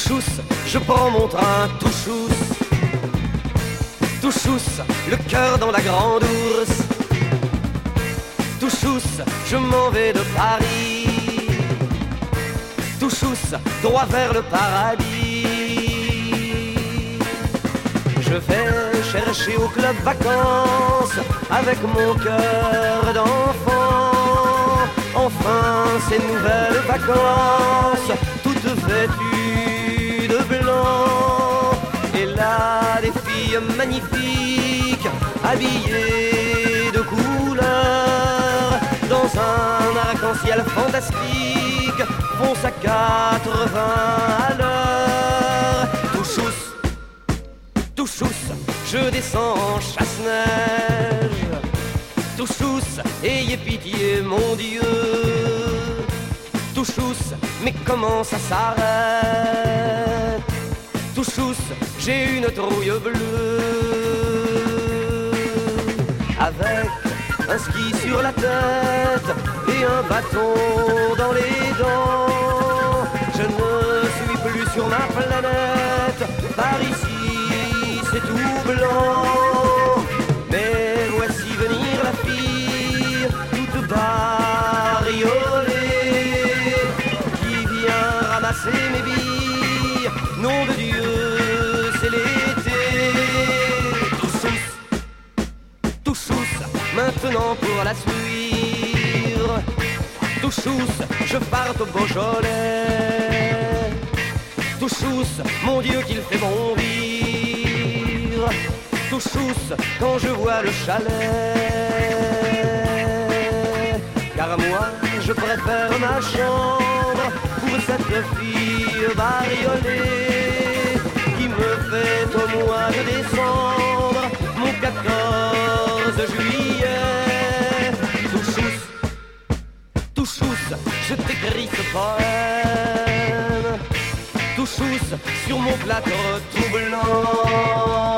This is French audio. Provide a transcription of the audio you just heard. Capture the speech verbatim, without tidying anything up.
Touchous, je prends mon train, touchous. Touchous, le cœur dans la grande ours. Touchous, je m'en vais de Paris. Touchous, droit vers le paradis. Je vais chercher au club vacances avec mon cœur d'enfant. Enfin ces nouvelles vacances, toutes vêtues de blanc. Et là des filles magnifiques, habillées de couleurs, dans un arc-en-ciel fantastique, fonce à quatre-vingts à l'heure. Touchous, touchous, je descends en chasse-neige. Touchous, ayez pitié, mon Dieu. Touchous, mais comment ça s'arrête? Touchous, j'ai une trouille bleue. Avec un ski sur la tête et un bâton dans les dents, je ne suis plus sur ma planète. Par ici, c'est tout blanc. Mais voici venir la fille, toute bariolée, qui vient ramasser mes billes. Nom de Dieu, c'est l'été. Touchous, touchous, maintenant pour la suivre. Touchous, je pars au Beaujolais. Touchous, mon Dieu qu'il fait bon vivre. Touchous, quand je vois le chalet. Car moi, je préfère ma chambre pour cette fille bariolée qui me fait au mois de décembre mon quatorze juillet. Touchous, touchous, je t'écris ce poème. Touchous, sur mon plâtre tout blanc.